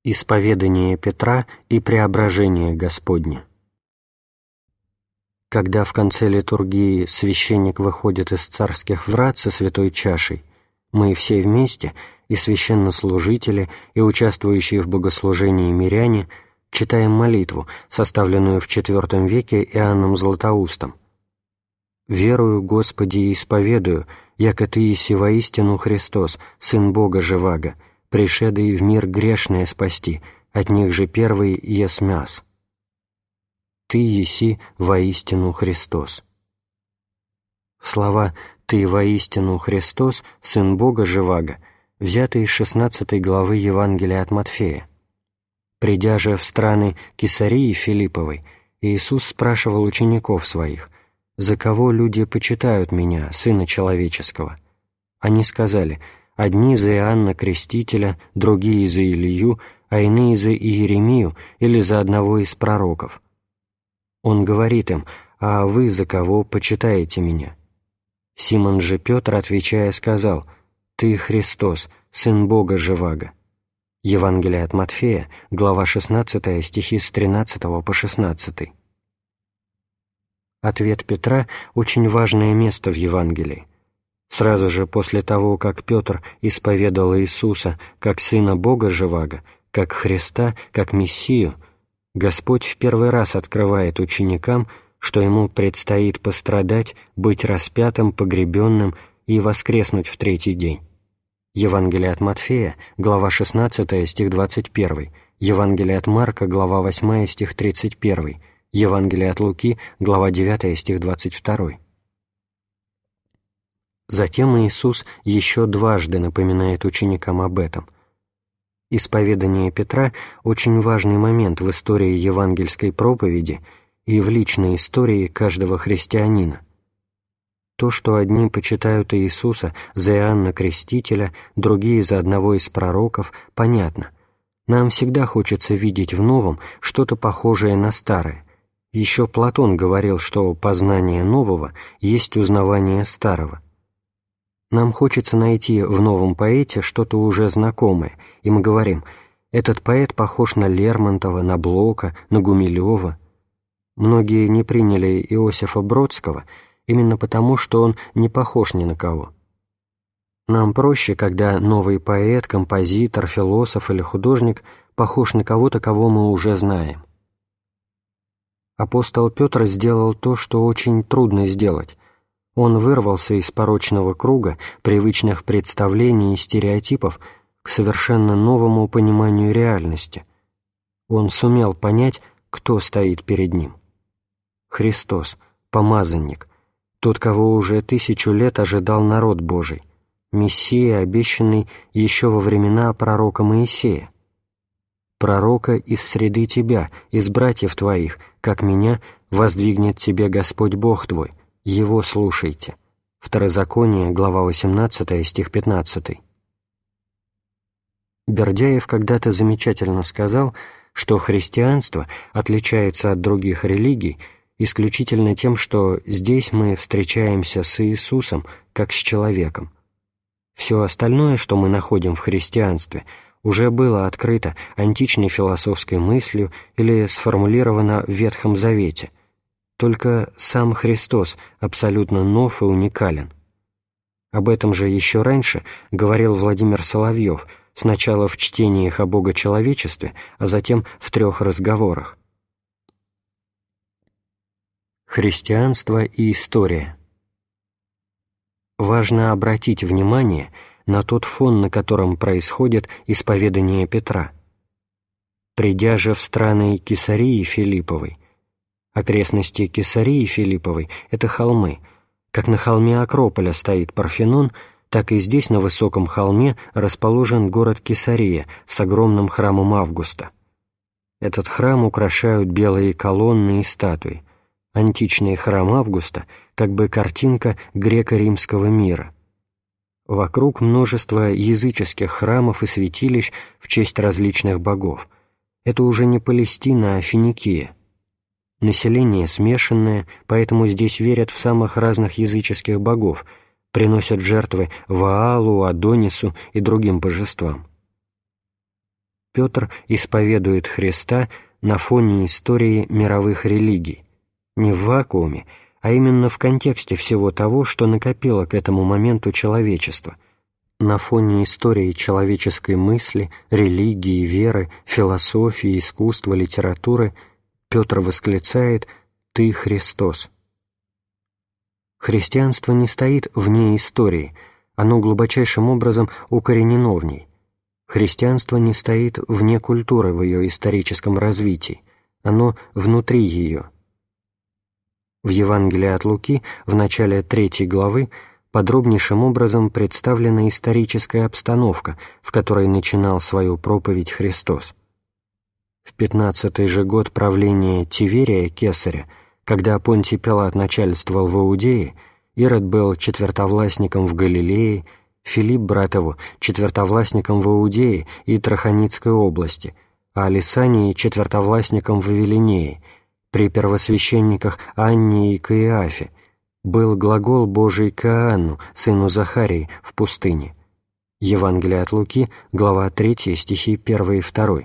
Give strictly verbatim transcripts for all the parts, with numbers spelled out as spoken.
Исповедание Петра и преображение Господне. Когда в конце литургии священник выходит из царских врат со святой чашей, мы все вместе, и священнослужители, и участвующие в богослужении миряне, читаем молитву, составленную в четвёртом веке Иоанном Златоустом. «Верую, Господи, и исповедую, яко Ты еси воистину Христос, Сын Бога живаго, пришедый в мир грешное спасти, от них же первый ес мяс. Ты еси воистину Христос». Слова «Ты воистину Христос, Сын Бога живаго» взяты из шестнадцатой главы Евангелия от Матфея. Придя же в страны Кесарии Филипповой, Иисус спрашивал учеников своих: «За кого люди почитают Меня, Сына Человеческого?» Они сказали: «Одни за Иоанна Крестителя, другие за Илию, а иные за Иеремию или за одного из пророков». Он говорит им: «А вы за кого почитаете Меня?» Симон же Петр, отвечая, сказал: «Ты Христос, Сын Бога живаго». Евангелие от Матфея, глава шестнадцатая, стихи с тринадцатого по шестнадцатый. Ответ Петра – очень важное место в Евангелии. Сразу же после того, как Петр исповедал Иисуса как Сына Бога живаго, как Христа, как Мессию, Господь в первый раз открывает ученикам, что Ему предстоит пострадать, быть распятым, погребенным и воскреснуть в третий день. Евангелие от Матфея, глава шестнадцатая, стих двадцать первый, Евангелие от Марка, глава восьмая, стих тридцать первый, Евангелие от Луки, глава девятая, стих двадцать второй. Затем Иисус еще дважды напоминает ученикам об этом. Исповедание Петра – очень важный момент в истории евангельской проповеди и в личной истории каждого христианина. То, что одни почитают Иисуса за Иоанна Крестителя, другие за одного из пророков, понятно. Нам всегда хочется видеть в новом что-то похожее на старое. Еще Платон говорил, что познание нового есть узнавание старого. Нам хочется найти в новом поэте что-то уже знакомое, и мы говорим: этот поэт похож на Лермонтова, на Блока, на Гумилева. Многие не приняли Иосифа Бродского именно потому, что он не похож ни на кого. Нам проще, когда новый поэт, композитор, философ или художник похож на кого-то, кого мы уже знаем. Апостол Петр сделал то, что очень трудно сделать. Он вырвался из порочного круга привычных представлений и стереотипов к совершенно новому пониманию реальности. Он сумел понять, кто стоит перед ним. Христос, помазанник, тот, кого уже тысячу лет ожидал народ Божий, Мессия, обещанный еще во времена пророка Моисея. «Пророка из среды тебя, из братьев твоих, как меня, воздвигнет тебе Господь Бог твой, Его слушайте». Второзаконие, глава восемнадцатая, стих пятнадцатый. Бердяев когда-то замечательно сказал, что христианство отличается от других религий исключительно тем, что здесь мы встречаемся с Иисусом как с человеком. Все остальное, что мы находим в христианстве, уже было открыто античной философской мыслью или сформулировано в Ветхом Завете. Только сам Христос абсолютно нов и уникален. Об этом же еще раньше говорил Владимир Соловьев, сначала в чтениях о богочеловечестве, а затем в трех разговорах. Христианство и история. Важно обратить внимание на тот фон, на котором происходит исповедание Петра. Придя же в страны Кесарии Филипповой, окрестности Кесарии Филипповой — это холмы. Как на холме Акрополя стоит Парфенон, так и здесь на высоком холме расположен город Кесария с огромным храмом Августа. Этот храм украшают белые колонны и статуи. Античный храм Августа как бы картинка греко-римского мира. Вокруг множество языческих храмов и святилищ в честь различных богов. Это уже не Палестина, а Финикия. Население смешанное, поэтому здесь верят в самых разных языческих богов, приносят жертвы Ваалу, Адонису и другим божествам. Петр исповедует Христа на фоне истории мировых религий, не в вакууме, а именно в контексте всего того, что накопило к этому моменту человечество, на фоне истории человеческой мысли, религии, веры, философии, искусства, литературы. Петр восклицает: «Ты Христос». Христианство не стоит вне истории, оно глубочайшим образом укоренено в ней. Христианство не стоит вне культуры в ее историческом развитии, оно внутри ее. В Евангелии от Луки в начале третьей главы подробнейшим образом представлена историческая обстановка, в которой начинал свою проповедь Христос. В пятнадцатый же год правления Тиверия Кесаря, когда Понтий Пилат начальствовал в Иудее, Ирод был четвертовластником в Галилее, Филипп, брат его, четвертовластником в Иудее и Траханицкой области, а Лисаний четвертовластником в Вавилинее, при первосвященниках Анне и Каиафе, был глагол Божий к Иоанну, сыну Захарии, в пустыне. Евангелие от Луки, глава третья, стихи первый и второй.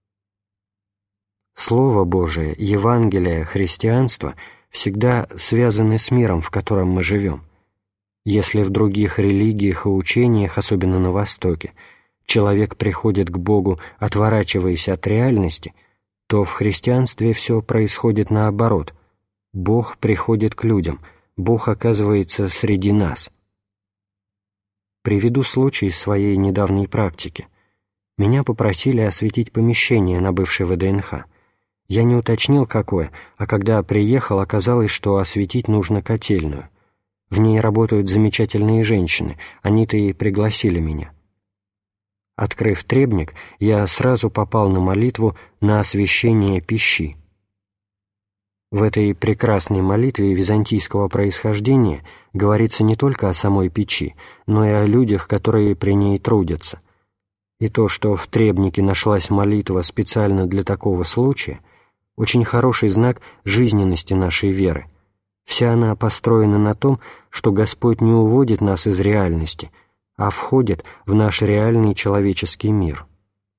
Слово Божие, Евангелие, христианство всегда связаны с миром, в котором мы живем. Если в других религиях и учениях, особенно на Востоке, человек приходит к Богу, отворачиваясь от реальности, то в христианстве все происходит наоборот. Бог приходит к людям, Бог оказывается среди нас. Приведу случай из своей недавней практики. Меня попросили осветить помещение на бывшей ВДНХ. Я не уточнил, какое, а когда приехал, оказалось, что осветить нужно котельную. В ней работают замечательные женщины, они-то и пригласили меня. Открыв требник, я сразу попал на молитву на освящение пищи. В этой прекрасной молитве византийского происхождения говорится не только о самой печи, но и о людях, которые при ней трудятся. И то, что в требнике нашлась молитва специально для такого случая, очень хороший знак жизненности нашей веры. Вся она построена на том, что Господь не уводит нас из реальности, а входит в наш реальный человеческий мир.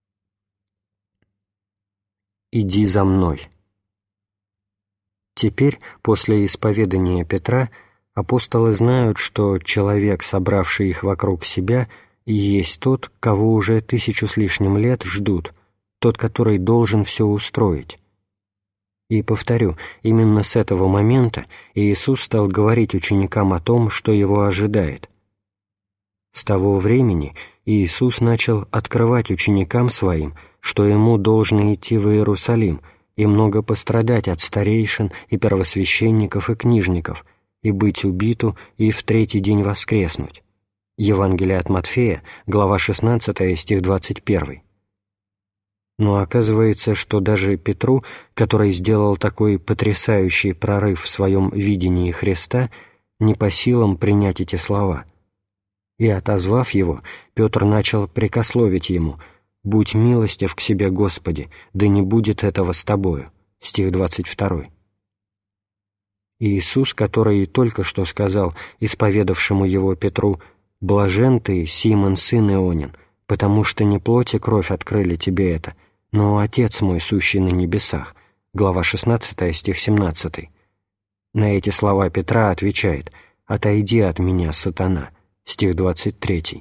«Иди за мной». Теперь, после исповедания Петра, апостолы знают, что человек, собравший их вокруг себя, и есть тот, кого уже тысячу с лишним лет ждут, тот, который должен все устроить. И, повторю, именно с этого момента Иисус стал говорить ученикам о том, что его ожидает. С того времени Иисус начал открывать ученикам своим, что ему должно идти в Иерусалим и много пострадать от старейшин и первосвященников и книжников, и быть убиту, и в третий день воскреснуть. Евангелие от Матфея, глава шестнадцатая, стих двадцать первый. Но оказывается, что даже Петру, который сделал такой потрясающий прорыв в своем видении Христа, не по силам принять эти слова. И, отозвав его, Петр начал прекословить ему: «Будь милостив к себе, Господи, да не будет этого с тобою». Стих двадцать второй. Иисус, который только что сказал исповедавшему его Петру: «Блажен ты, Симон, сын Ионин, потому что не плоть и кровь открыли тебе это, но Отец мой, сущий на небесах», глава шестнадцатая, стих семнадцатый. На эти слова Петра отвечает: «Отойди от меня, сатана», стих двадцать третий.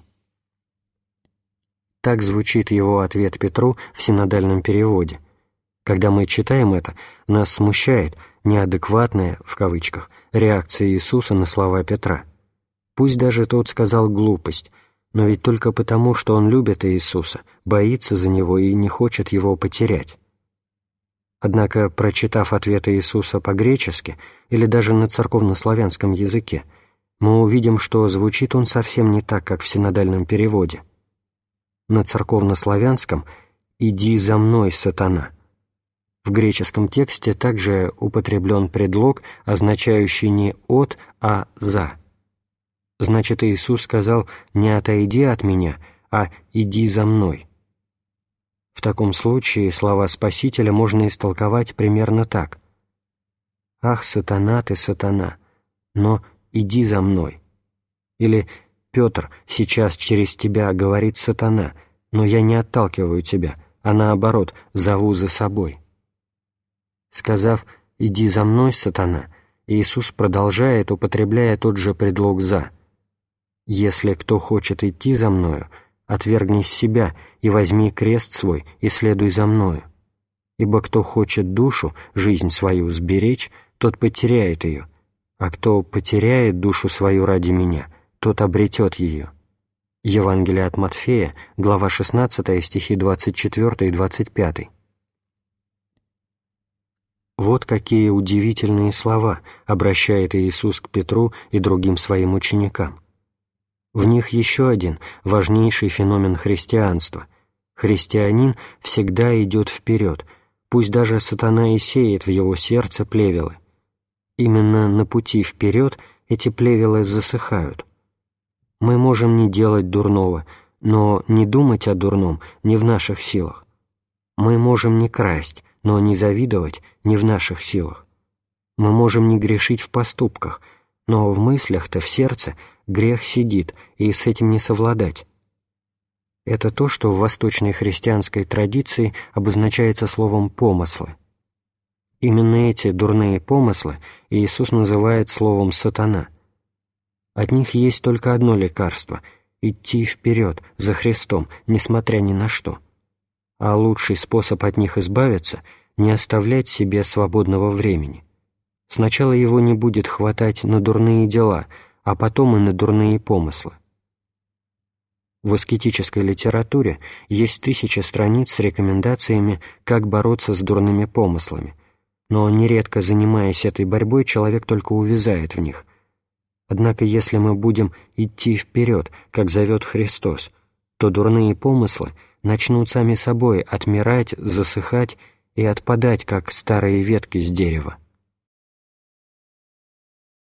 Так звучит его ответ Петру в синодальном переводе. Когда мы читаем это, нас смущает неадекватная, в кавычках, реакция Иисуса на слова Петра. Пусть даже тот сказал глупость, но ведь только потому, что он любит Иисуса, боится за него и не хочет его потерять. Однако, прочитав ответ Иисуса по-гречески или даже на церковнославянском языке, мы увидим, что звучит он совсем не так, как в синодальном переводе. На церковнославянском «иди за мной, сатана». В греческом тексте также употреблен предлог, означающий не «от», а «за». Значит, Иисус сказал не «отойди от меня», а «иди за мной». В таком случае слова Спасителя можно истолковать примерно так: «Ах, сатана ты, сатана, но иди за мной». Или «Петр, сейчас через тебя говорит сатана, но я не отталкиваю тебя, а наоборот «зову за собой». Сказав «иди за мной, сатана», Иисус продолжает, употребляя тот же предлог «за». «Если кто хочет идти за Мною, отвергнись себя и возьми крест свой и следуй за Мною. Ибо кто хочет душу, жизнь свою сберечь, тот потеряет ее, а кто потеряет душу свою ради Меня, тот обретет ее». Евангелие от Матфея, глава шестнадцатая, стихи двадцать четвёртый и двадцать пятый. Вот какие удивительные слова обращает Иисус к Петру и другим Своим ученикам. В них еще один важнейший феномен христианства. Христианин всегда идет вперед, пусть даже сатана и сеет в его сердце плевелы. Именно на пути вперед эти плевелы засыхают. Мы можем не делать дурного, но не думать о дурном не в наших силах. Мы можем не красть, но не завидовать не в наших силах. Мы можем не грешить в поступках, но в мыслях-то, в сердце, грех сидит, и с этим не совладать. Это то, что в восточной христианской традиции обозначается словом «помыслы». Именно эти дурные помыслы Иисус называет словом «сатана». От них есть только одно лекарство — идти вперед, за Христом, несмотря ни на что. А лучший способ от них избавиться — не оставлять себе свободного времени. Сначала его не будет хватать на дурные дела, а потом и на дурные помыслы. В аскетической литературе есть тысячи страниц с рекомендациями, как бороться с дурными помыслами, но нередко, занимаясь этой борьбой, человек только увязает в них. Однако если мы будем идти вперед, как зовет Христос, то дурные помыслы начнут сами собой отмирать, засыхать и отпадать, как старые ветки с дерева.